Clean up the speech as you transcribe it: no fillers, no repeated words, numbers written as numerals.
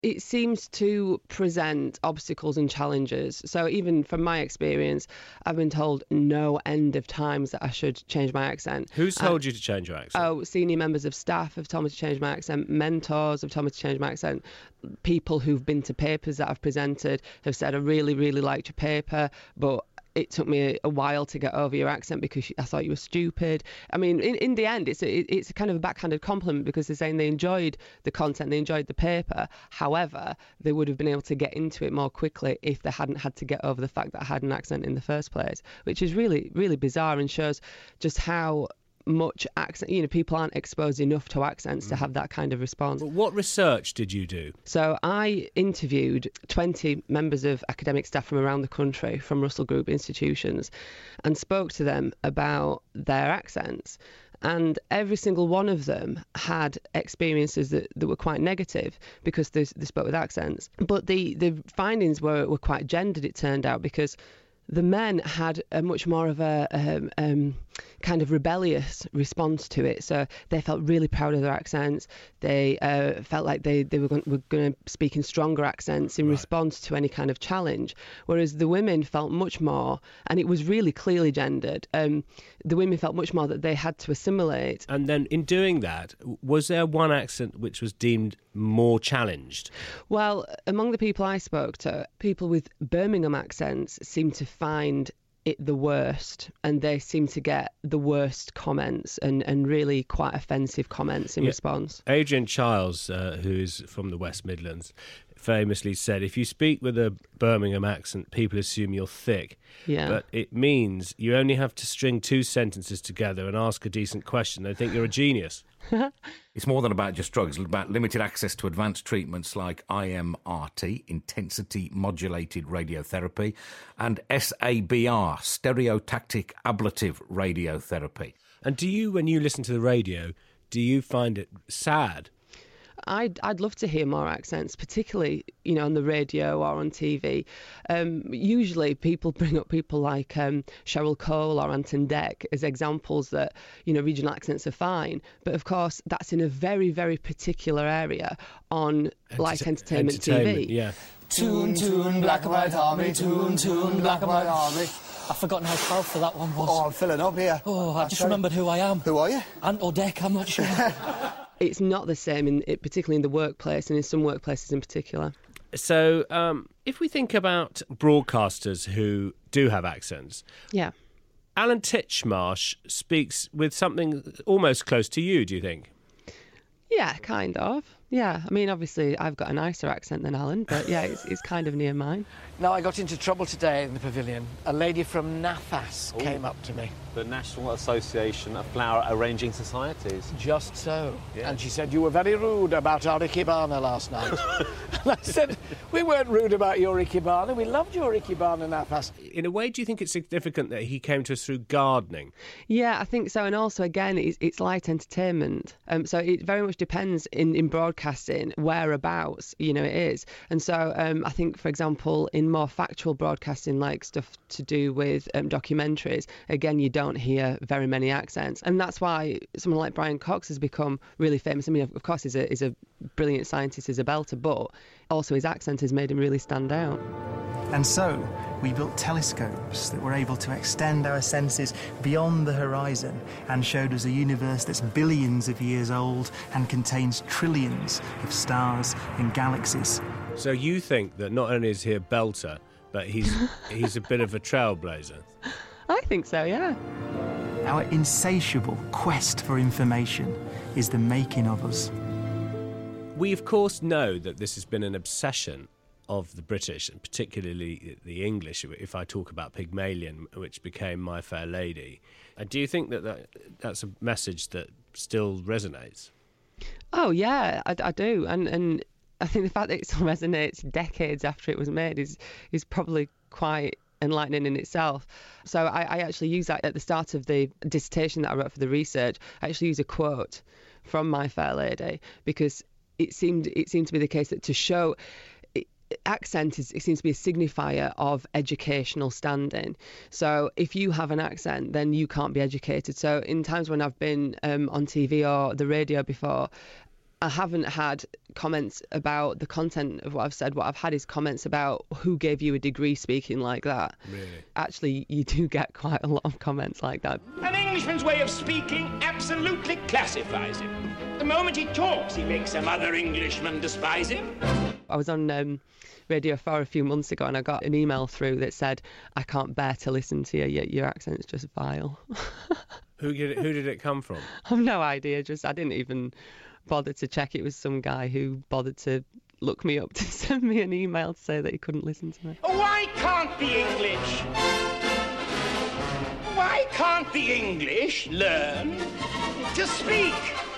it seems to present obstacles and challenges. So even from my experience, I've been told no end of times that I should change my accent. Who's told you to change your accent? Oh, senior members of staff have told me to change my accent. Mentors have told me to change my accent. People who've been to papers that I've presented have said, I really, really liked your paper, but it took me a while to get over your accent because I thought you were stupid. I mean, in the end, it's a kind of a backhanded compliment because they're saying they enjoyed the content, they enjoyed the paper. However, they would have been able to get into it more quickly if they hadn't had to get over the fact that I had an accent in the first place, which is really, really bizarre and shows just how much accent, people aren't exposed enough to accents to have that kind of response. But what research did you do? So I interviewed 20 members of academic staff from around the country from Russell Group institutions and spoke to them about their accents. And every single one of them had experiences that were quite negative because they spoke with accents. But the findings were quite gendered, it turned out, because the men had a much more of a kind of rebellious response to it. So they felt really proud of their accents. They felt like they were going to speak in stronger accents in response to any kind of challenge. Whereas the women felt much more, and it was really clearly gendered, the women felt much more that they had to assimilate. And then in doing that, was there one accent which was deemed more challenged? Well, among the people I spoke to, people with Birmingham accents seemed to find it the worst, and they seem to get the worst comments and really quite offensive comments in response. Adrian Chiles, who is from the West Midlands, famously said, if you speak with a Birmingham accent, people assume you're thick. Yeah. But it means you only have to string two sentences together and ask a decent question. They think you're a genius. It's more than about just drugs. It's about limited access to advanced treatments like IMRT, intensity modulated radiotherapy, and SABR, stereotactic ablative radiotherapy. And do you, when you listen to the radio, do you find it sad? I'd love to hear more accents, particularly, on the radio or on TV. Usually people bring up people like Cheryl Cole or Anton Deck as examples that, regional accents are fine. But of course, that's in a very, very particular area on light entertainment TV. Yeah. Toon, black and white army, toon, black and white army. I've forgotten how powerful that one was. Oh, I'm filling up here. Oh, I just remembered who I am. Who are you? Ant or Deck, I'm not sure. It's not the same, particularly in the workplace and in some workplaces in particular. So if we think about broadcasters who do have accents, yeah, Alan Titchmarsh speaks with something almost close to you, do you think? Yeah, kind of. Yeah, I mean, obviously I've got a nicer accent than Alan, but yeah, it's kind of near mine. Now, I got into trouble today in the pavilion. A lady from NAFAS came up to me. The National Association of Flower Arranging Societies. Just so. Yeah. And she said, you were very rude about our Ikebana last night. And I said, we weren't rude about your Ikebana. We loved your Ikebana, NAFAS. In a way, do you think it's significant that he came to us through gardening? Yeah, I think so. And also, again, it's light entertainment. So it very much depends in broadcasting whereabouts, it is. And so I think, for example, in more factual broadcasting, like stuff to do with documentaries, again, you don't hear very many accents. And that's why someone like Brian Cox has become really famous. I mean, of course, he's a brilliant scientist, he's a belter, but also his accent has made him really stand out. And so we built telescopes that were able to extend our senses beyond the horizon and showed us a universe that's billions of years old and contains trillions of stars and galaxies. So you think that not only is he a belter, but he's a bit of a trailblazer? I think so, yeah. Our insatiable quest for information is the making of us. We, of course, know that this has been an obsession of the British, and particularly the English, if I talk about Pygmalion, which became My Fair Lady. Do you think that's a message that still resonates? Oh, yeah, I do. And I think the fact that it still resonates decades after it was made is probably quite enlightening in itself. So I actually use that at the start of the dissertation that I wrote for the research. I actually use a quote from My Fair Lady because it seemed to be the case that to show accent it seems to be a signifier of educational standing. So if you have an accent, then you can't be educated. So in times when I've been on TV or the radio before, I haven't had comments about the content of what I've said. What I've had is comments about who gave you a degree speaking like that. Really? Actually, you do get quite a lot of comments like that. An Englishman's way of speaking absolutely classifies him. The moment he talks, he makes some other Englishman despise him. I was on Radio 4 a few months ago and I got an email through that said, I can't bear to listen to you, your accent's just vile. Who did it come from? I've no idea, I didn't even bother to check. It was some guy who bothered to look me up to send me an email to say that he couldn't listen to me. Why can't the English learn to speak?